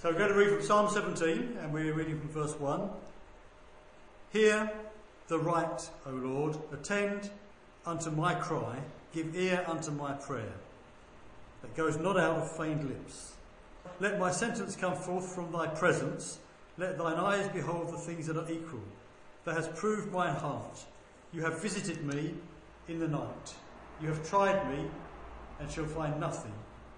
So we're going to read from Psalm 17, and we're reading from verse 1. Hear the right, O Lord, attend unto my cry, give ear unto my prayer, that goes not out of feigned lips. Let my sentence come forth from thy presence, let thine eyes behold the things that are equal. Thou hast proved my heart, you have visited me in the night. You have tried me, and shall find nothing.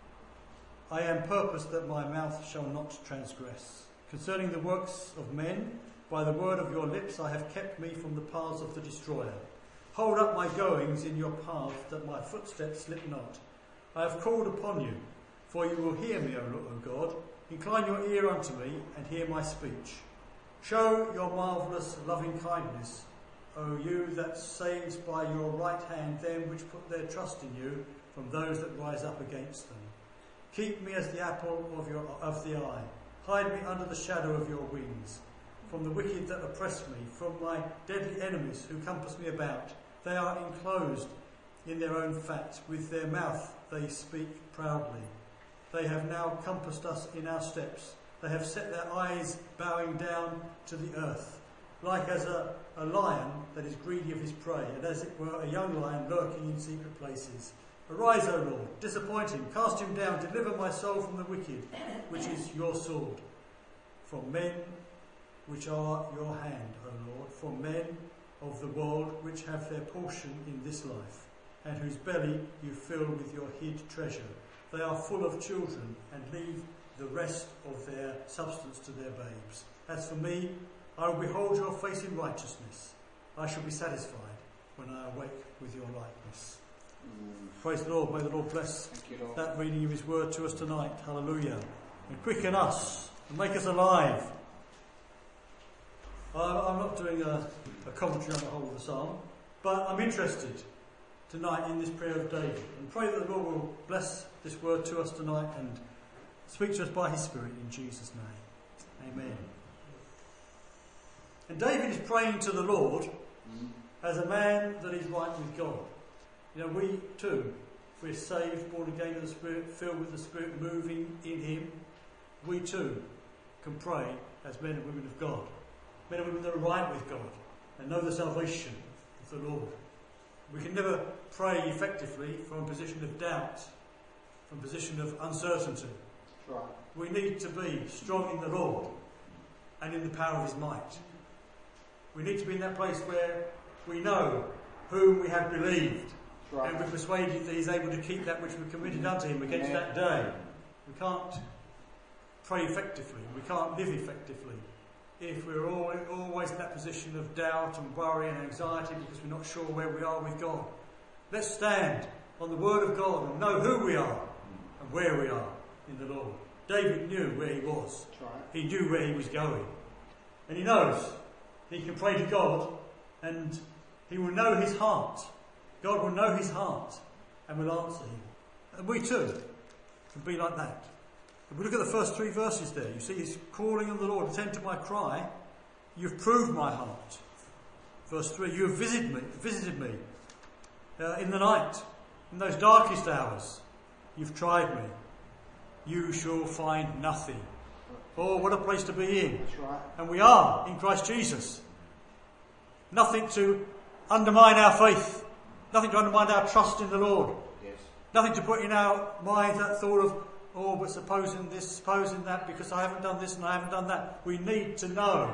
I am purposed that my mouth shall not transgress. Concerning the works of men, by the word of your lips I have kept me from the paths of the destroyer. Hold up my goings in your path, that my footsteps slip not. I have called upon you, for you will hear me, O God. Incline your ear unto me, and hear my speech. Show your marvellous loving kindness, O you that saves by your right hand them which put their trust in you, from those that rise up against them. Keep me as the apple of the eye. Hide me under the shadow of your wings. From the wicked that oppress me, from my deadly enemies who compass me about. They are enclosed in their own fat. With their mouth they speak proudly. They have now compassed us in our steps. They have set their eyes bowing down to the earth. Like as a lion that is greedy of his prey, and as it were a young lion lurking in secret places. Arise, O Lord, disappoint him, cast him down, deliver my soul from the wicked, which is your sword. From men which are your hand, O Lord, from men of the world which have their portion in this life, and whose belly you fill with your hid treasure. They are full of children, and leave the rest of their substance to their babes. As for me, I will behold your face in righteousness. I shall be satisfied when I awake with your likeness. Praise the Lord. May the Lord bless that reading of his word to us tonight. Hallelujah. And quicken us and make us alive. I'm not doing a commentary on the whole of the psalm, but I'm interested tonight in this prayer of David, and pray that the Lord will bless this word to us tonight and speak to us by his Spirit in Jesus' name. Amen. And David is praying to the Lord as a man that is right with God. You know, we too, we're saved, born again of the Spirit, filled with the Spirit moving in him. We too can pray as men and women of God. Men and women that are right with God and know the salvation of the Lord. We can never pray effectively from a position of doubt, from a position of uncertainty. Right. We need to be strong in the Lord and in the power of his might. We need to be in that place where we know whom we have believed. Right. And we're persuaded that he's able to keep that which we've committed unto him against that day. We can't pray effectively. We can't live effectively if we're always in that position of doubt and worry and anxiety because we're not sure where we are with God. Let's stand on the word of God and know who we are and where we are in the Lord. David knew where he was. Right. He knew where he was going. And he knows he can pray to God and he will know his heart. God will know his heart and will answer him. And we too can be like that. If we look at the first three verses there, you see he's calling on the Lord, attend to my cry. You've proved my heart. Verse 3, you have visited me in the night, in those darkest hours. You've tried me. You shall find nothing. Oh, what a place to be in. That's right. And we are in Christ Jesus. Nothing to undermine our faith. Nothing to undermine our trust in the Lord. Yes. Nothing to put in our minds that thought of, oh, but supposing this, supposing that, because I haven't done this and I haven't done that. We need to know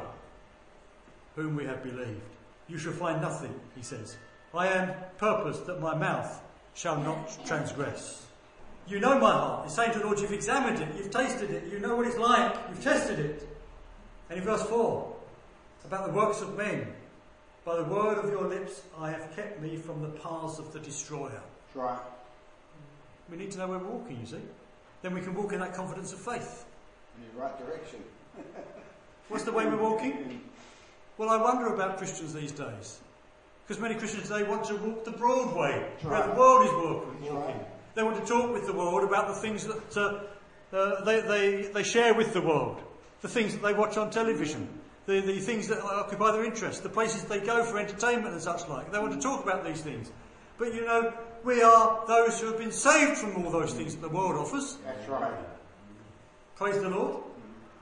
whom we have believed. You shall find nothing, he says. I am purposed that my mouth shall not transgress. You know my heart. He's saying to the Lord, you've examined it, you've tasted it, you know what it's like, you've tested it. And in verse 4, about the works of men, by the word of your lips I have kept me from the paths of the destroyer. That's right. We need to know where we're walking, you see. Then we can walk in that confidence of faith. In the right direction. What's the way we're walking? Well, I wonder about Christians these days. Because many Christians today want to walk the broad way, where the world is walking. Right. They want to talk with the world about the things that they share with the world, the things that they watch on television, the things that occupy their interest, the places they go for entertainment and such like. They want to talk about these things. But you know, we are those who have been saved from all those things that the world offers. That's right. Praise the Lord.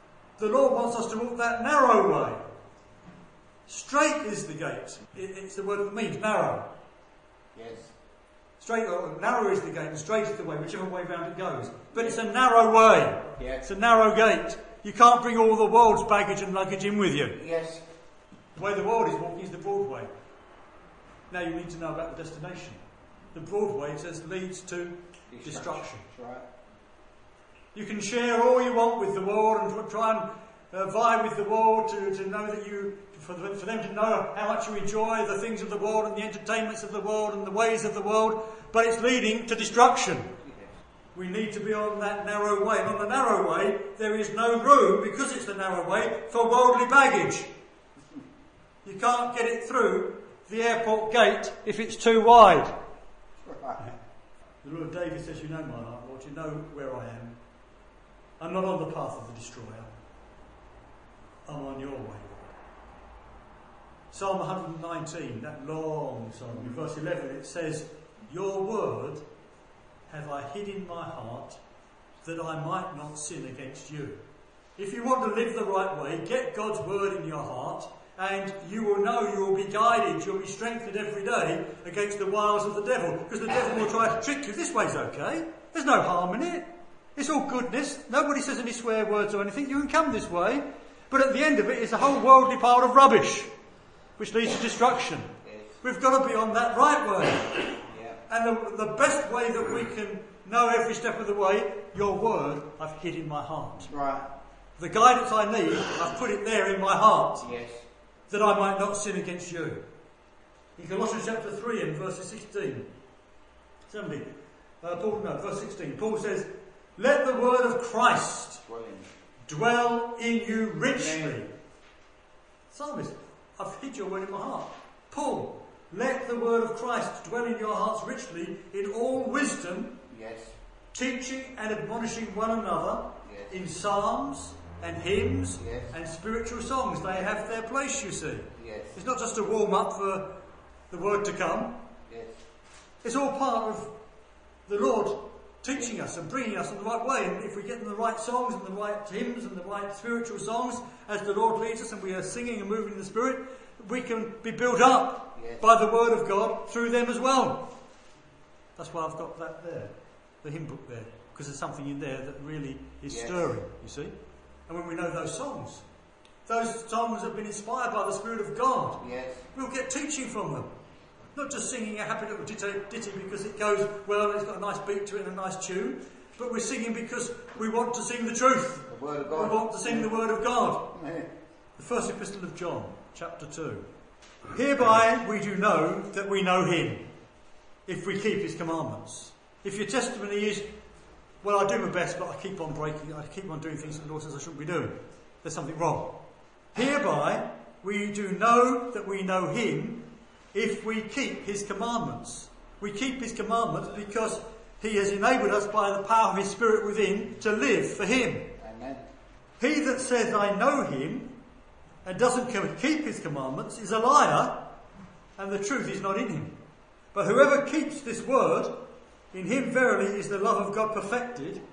the Lord wants us to walk that narrow way. Straight is the gate. It's the word that means narrow. Yes. Straight or narrow is the gate and straight is the way, whichever way round it goes. But it's a narrow way. Yes. It's a narrow gate. You can't bring all the world's baggage and luggage in with you. Yes. The way the world is walking is the broad way. Now you need to know about the destination. The broad way, it says, leads to destruction. That's right. You can share all you want with the world and try and vie with the world to know that for them to know how much you enjoy the things of the world and the entertainments of the world and the ways of the world, but it's leading to destruction. Yes. We need to be on that narrow way. And on the narrow way, there is no room, because it's the narrow way, for worldly baggage. You can't get it through the airport gate if it's too wide. Right. The Lord David says, you know my heart, Lord, you know where I am. I'm not on the path of the destroyer. I'm on your way. Psalm 119, that long psalm, in verse 11, it says, your word have I hid in my heart that I might not sin against you. If you want to live the right way, get God's word in your heart, and you will know you will be guided, you'll be strengthened every day against the wiles of the devil. Because the devil will try to trick you. This way's okay. There's no harm in it. It's all goodness. Nobody says any swear words or anything. You can come this way. But at the end of it is a whole worldly pile of rubbish, which leads to destruction. Yes. We've got to be on that right way. Yeah. And the best way that we can know every step of the way, your word I've hid in my heart. Right. The guidance I need, I've put it there in my heart, Yes. that I might not sin against you. In Colossians chapter 3 and verses 16, 17, verse 16, Paul says, let the word of Christ dwell in you richly. Amen. Psalmist, I've hid your word in my heart. Paul, let the word of Christ dwell in your hearts richly in all wisdom, Yes. teaching and admonishing one another Yes. in psalms and hymns Yes. and spiritual songs. They have their place, you see. Yes. It's not just a warm-up for the word to come. Yes. It's all part of the Lord teaching us and bringing us on the right way. And if we get in the right songs and the right hymns and the right spiritual songs as the Lord leads us and we are singing and moving in the Spirit, we can be built up Yes. by the Word of God through them as well. That's why I've got that there, the hymn book there, because there's something in there that really is Yes. stirring, you see. And when we know those songs have been inspired by the Spirit of God. Yes. We'll get teaching from them. Not just singing a happy little ditty because it goes well and it's got a nice beat to it and a nice tune, but we're singing because we want to sing the truth. The word of God. We want to sing the word of God. Amen. The first epistle of John, chapter 2. Hereby we do know that we know him, if we keep his commandments. If your testimony is, well, I do my best, but I keep on doing things that the Lord says I shouldn't be doing, there's something wrong. Hereby we do know that we know him, if we keep his commandments. We keep his commandments because he has enabled us by the power of his Spirit within to live for him. Amen. He that says I know him and doesn't keep his commandments is a liar, and the truth is not in him. But whoever keeps this word, in him verily is the love of God perfected.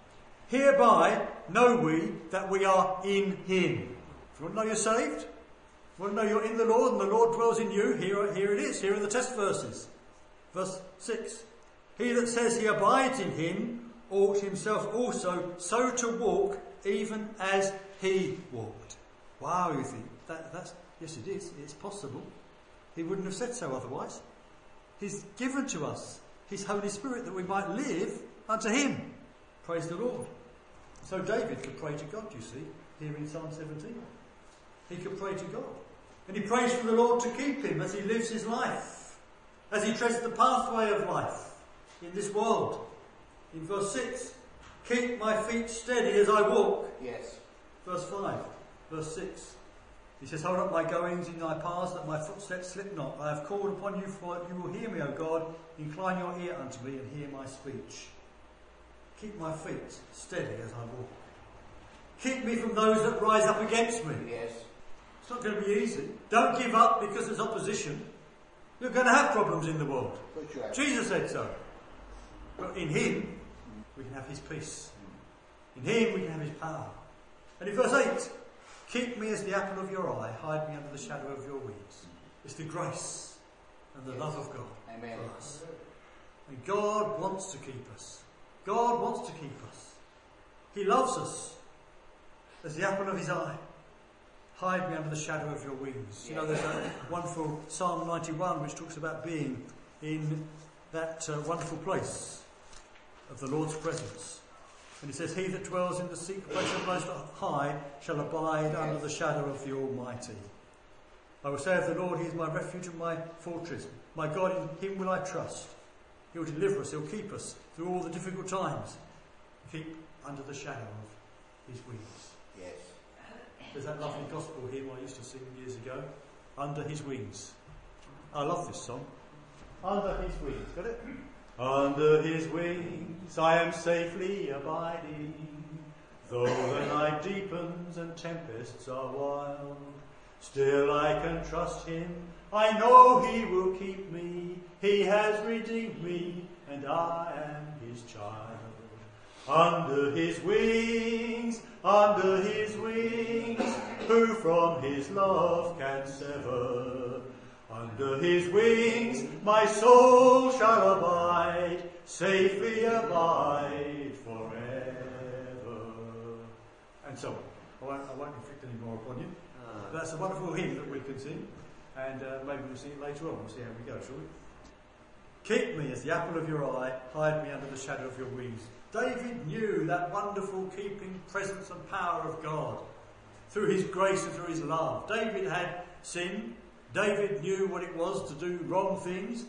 Hereby know we that we are in him. If you want to know you're saved, if you want to know you're in the Lord and the Lord dwells in you, here it is. Here are the test verses. Verse 6. He that says he abides in him ought himself also so to walk even as he walked. Wow, you think, that's yes it is, it's possible. He wouldn't have said so otherwise. He's given to us his Holy Spirit that we might live unto him. Praise the Lord. So David could pray to God, you see, here in Psalm 17. He could pray to God. And he prays for the Lord to keep him as he lives his life, as he treads the pathway of life in this world. In verse 6, keep my feet steady as I walk. Yes. Verse 5, verse 6, he says, hold up my goings in thy paths, that my footsteps slip not. I have called upon you, for you will hear me, O God. Incline your ear unto me and hear my speech. Keep my feet steady as I walk. Keep me from those that rise up against me. Yes. It's not going to be easy. Don't give up because there's opposition. You're going to have problems in the world. Sure. Jesus said so. But in him, we can have his peace. In him, we can have his power. And in verse 8, keep me as the apple of your eye, hide me under the shadow of your wings. It's the grace and the love of God Amen. for us. And God wants to keep us. God wants to keep us. He loves us as the apple of his eye. Hide me under the shadow of your wings. You know, there's a wonderful Psalm 91 which talks about being in that wonderful place of the Lord's presence. And it says, he that dwells in the secret place of the Most High shall abide under the shadow of the Almighty. I will say of the Lord, he is my refuge and my fortress. My God, in him will I trust. He will deliver us, he'll keep us through all the difficult times. Keep under the shadow of his wings. Yes. There's that lovely gospel hymn I used to sing years ago. Under his wings. I love this song. Under his wings. Got it? Under his wings I am safely abiding, though the night deepens and tempests are wild. Still I can trust him, I know he will keep me. He has redeemed me, and I am his child. Under his wings, who from his love can sever? Under his wings my soul shall abide, safely abide forever. And so on. I won't inflict any more upon you. That's a wonderful hymn that we can sing, and maybe we'll sing it later on. We'll see how we go, shall we? Keep me as the apple of your eye, hide me under the shadow of your wings. David knew that wonderful keeping presence and power of God through his grace and through his love. David had sinned. David knew what it was to do wrong things.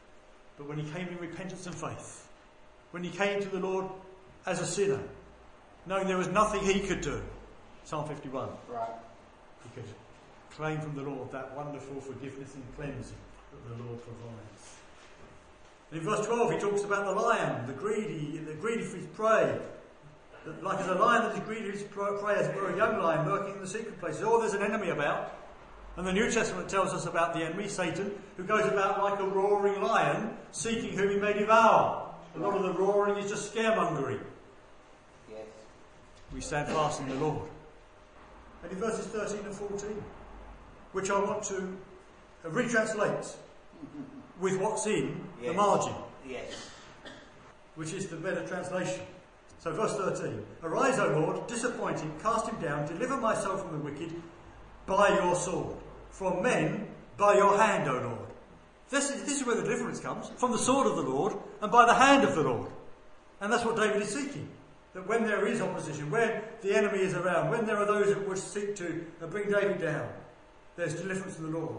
But when he came in repentance and faith, when he came to the Lord as a sinner, knowing there was nothing he could do, Psalm 51, Right. he could claim from the Lord that wonderful forgiveness and cleansing that the Lord provides. And in verse 12 he talks about the lion, the greedy for his prey. That like as a lion that is greedy for his prey, as it were a young lion lurking in the secret places. Oh, there's an enemy about. And the New Testament tells us about the enemy, Satan, who goes about like a roaring lion, seeking whom he may devour. A lot of the roaring is just scaremongering. Yes. We stand fast in the Lord. And in verses 13 and 14, which I want to retranslate with what's in the margin, Yes. which is the better translation. So verse 13, arise, O Lord, disappoint him, cast him down, deliver my soul from the wicked by your sword, from men by your hand, O Lord. This is where the deliverance comes, from the sword of the Lord and by the hand of the Lord. And that's what David is seeking. That when there is opposition, when the enemy is around, when there are those that would seek to bring David down, there's deliverance from the Lord,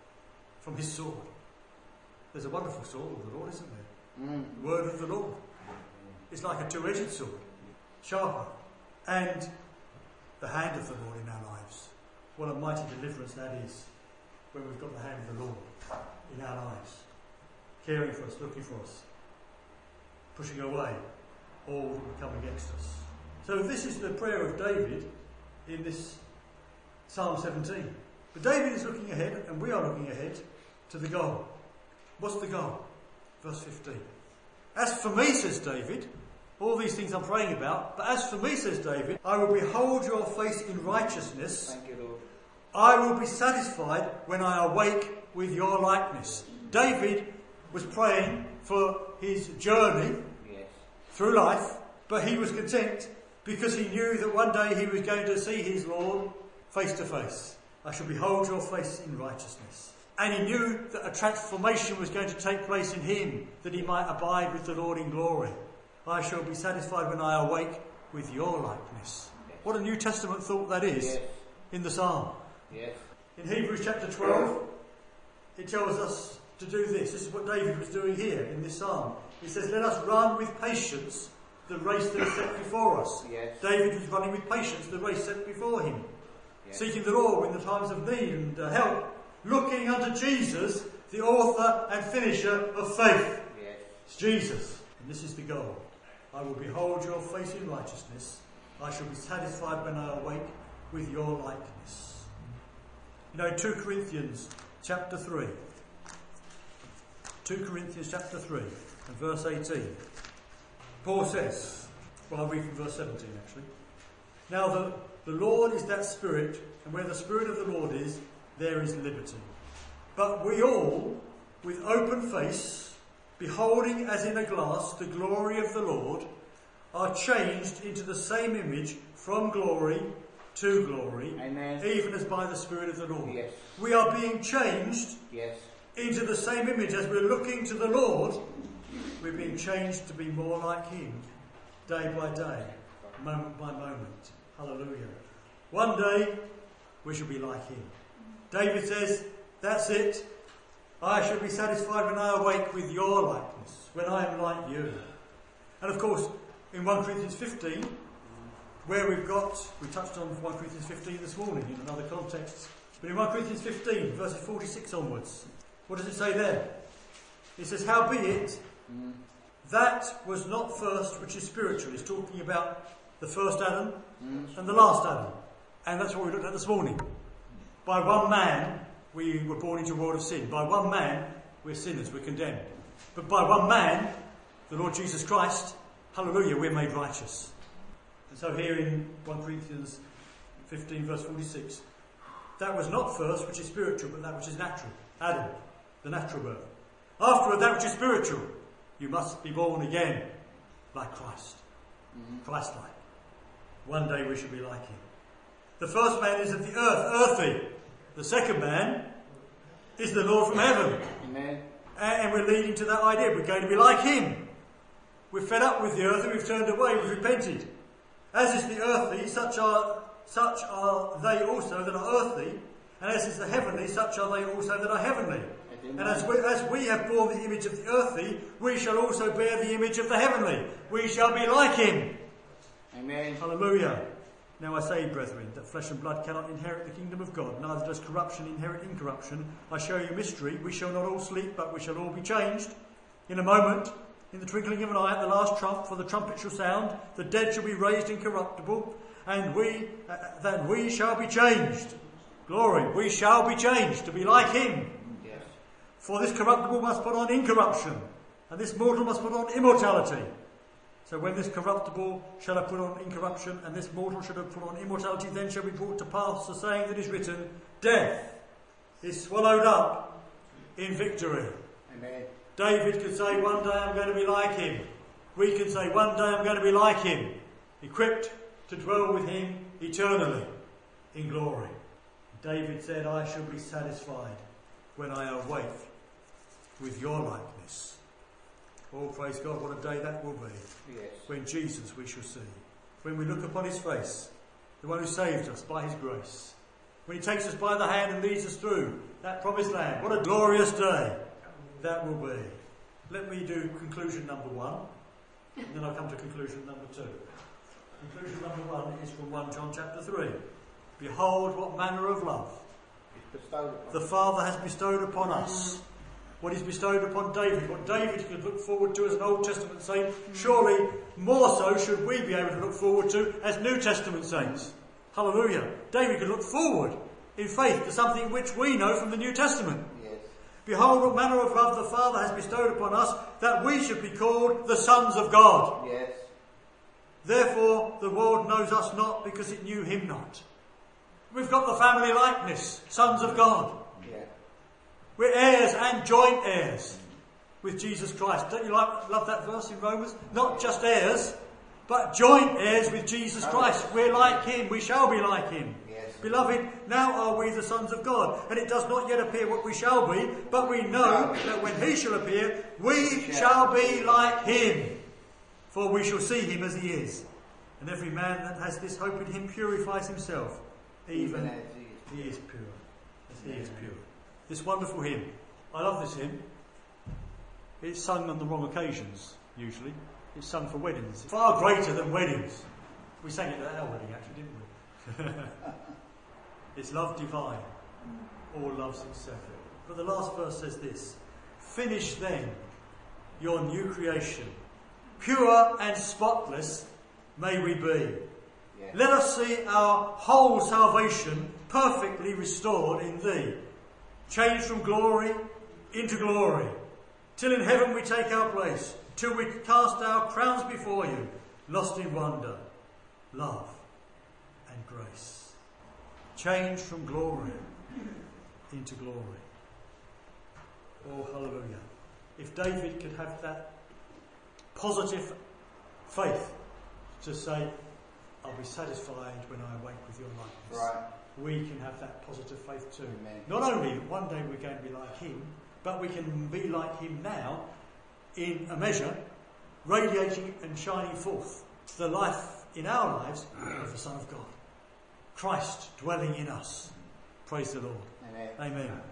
from his sword. There's a wonderful sword of the Lord, isn't there? The word of the Lord. It's like a two-edged sword, sharper. And the hand of the Lord in our lives. What a mighty deliverance that is, when we've got the hand of the Lord in our lives, caring for us, looking for us, pushing away all that would come against us. So this is the prayer of David in this Psalm 17. But David is looking ahead, and we are looking ahead to the goal. What's the goal? Verse 15. As for me, says David, all these things I'm praying about, but as for me, says David, I will behold your face in righteousness. Thank you, Lord. I will be satisfied when I awake with your likeness. David was praying for his journey through life, but he was content because he knew that one day he was going to see his Lord face to face. I shall behold your face in righteousness. And he knew that a transformation was going to take place in him, that he might abide with the Lord in glory. I shall be satisfied when I awake with your likeness. What a New Testament thought that is in the Psalm. Yes. In Hebrews chapter 12, it tells us to do this. This is what David was doing here in this Psalm. He says, let us run with patience the race that is set before us. Yes. David was running with patience the race set before him. Yes. Seeking the Lord in the times of need and help. Looking unto Jesus, the author and finisher of faith. Yes. It's Jesus. And this is the goal. I will behold your face in righteousness. I shall be satisfied when I awake with your likeness. You know, 2 Corinthians chapter 3. 2 Corinthians chapter 3 and verse 18. Paul says, well, I'll read from verse 17 actually. Now The Lord is that Spirit, and where the Spirit of the Lord is, there is liberty. But we all, with open face, beholding as in a glass the glory of the Lord, are changed into the same image from glory to glory, Amen. even as by the Spirit of the Lord. Yes. We are being changed Yes. into the same image as we're looking to the Lord. We're being changed to be more like Him, day by day, moment by moment. Hallelujah. One day we shall be like Him. David says, that's it. I shall be satisfied when I awake with your likeness, when I am like you. And of course, in 1 Corinthians 15, where we touched on 1 Corinthians 15 this morning in another context, but in 1 Corinthians 15, verses 46 onwards, what does it say there? It says, howbeit, that was not first which is spiritual. It's talking about the first Adam and the last Adam. And that's what we looked at this morning. By one man, we were born into a world of sin. By one man, we're sinners, we're condemned. But by one man, the Lord Jesus Christ, hallelujah, we're made righteous. And so here in 1 Corinthians 15 verse 46, that was not first which is spiritual, but that which is natural. Adam, the natural birth. Afterward, that which is spiritual. You must be born again like Christ. Christ-like. One day we shall be like Him. The first man is of the earth, earthy. The second man is the Lord from heaven. Amen. And we're leading to that idea. We're going to be like Him. We're fed up with the earthy, we've turned away, we've repented. As is the earthly, such are they also that are earthly, and as is the heavenly, such are they also that are heavenly. And as we have borne the image of the earthly, we shall also bear the image of the heavenly. We shall be like Him. Amen. Hallelujah. Now I say, brethren, that flesh and blood cannot inherit the kingdom of God, neither does corruption inherit incorruption. I show you a mystery. We shall not all sleep, but we shall all be changed. In a moment, in the twinkling of an eye, at the last trump, for the trumpet shall sound, the dead shall be raised incorruptible, and we shall be changed. Glory, we shall be changed to be like Him. Yes. For this corruptible must put on incorruption, and this mortal must put on immortality. So when this corruptible shall have put on incorruption, and this mortal shall have put on immortality, then shall be brought to pass the saying that is written, death is swallowed up in victory. Amen. David could say, one day I'm going to be like Him. We can say, one day I'm going to be like Him, equipped to dwell with Him eternally in glory. David said, I shall be satisfied when I awake with your likeness. Oh, praise God, what a day that will be. Yes. When Jesus we shall see. When we look upon His face, the one who saved us by His grace. When He takes us by the hand and leads us through that promised land. What a glorious day that will be. Let me do conclusion number 1, and then I'll come to conclusion number 2. Conclusion number 1 is from 1 John chapter 3. Behold what manner of love the Father has bestowed upon us. What He's bestowed upon David, what David could look forward to as an Old Testament saint, surely more so should we be able to look forward to as New Testament saints. Hallelujah. David could look forward in faith to something which we know from the New Testament. Yes. Behold what manner of love the Father has bestowed upon us, that we should be called the sons of God. Yes. Therefore the world knows us not, because it knew Him not. We've got the family likeness, sons of God. Yeah. We're heirs and joint heirs with Jesus Christ. Don't you love that verse in Romans? Not just heirs, but joint heirs with Jesus Christ. We're like Him. We shall be like Him. Yes. Beloved, now are we the sons of God, and it does not yet appear what we shall be, but we know that when He shall appear, we shall be like Him, for we shall see Him as He is. And every man that has this hope in Him purifies himself, even as He is pure. As He is pure. This wonderful hymn. I love this hymn. It's sung on the wrong occasions, usually. It's sung for weddings. It's far greater than weddings. We sang it at our wedding, actually, didn't we? It's love divine. All love's itself. But the last verse says this. Finish then your new creation. Pure and spotless may we be. Yeah. Let us see our whole salvation perfectly restored in Thee. Changed from glory into glory, till in heaven we take our place, till we cast our crowns before You, lost in wonder, love, and grace. Change from glory into glory. Oh, hallelujah. If David could have that positive faith to say, I'll be satisfied when I awake with your likeness. Right. We can have that positive faith too. Amen. Not only that one day we're going to be like him, but we can be like him now in a measure, radiating and shining forth the life in our lives of the Son of God. Christ dwelling in us. Praise the Lord. Amen. Amen.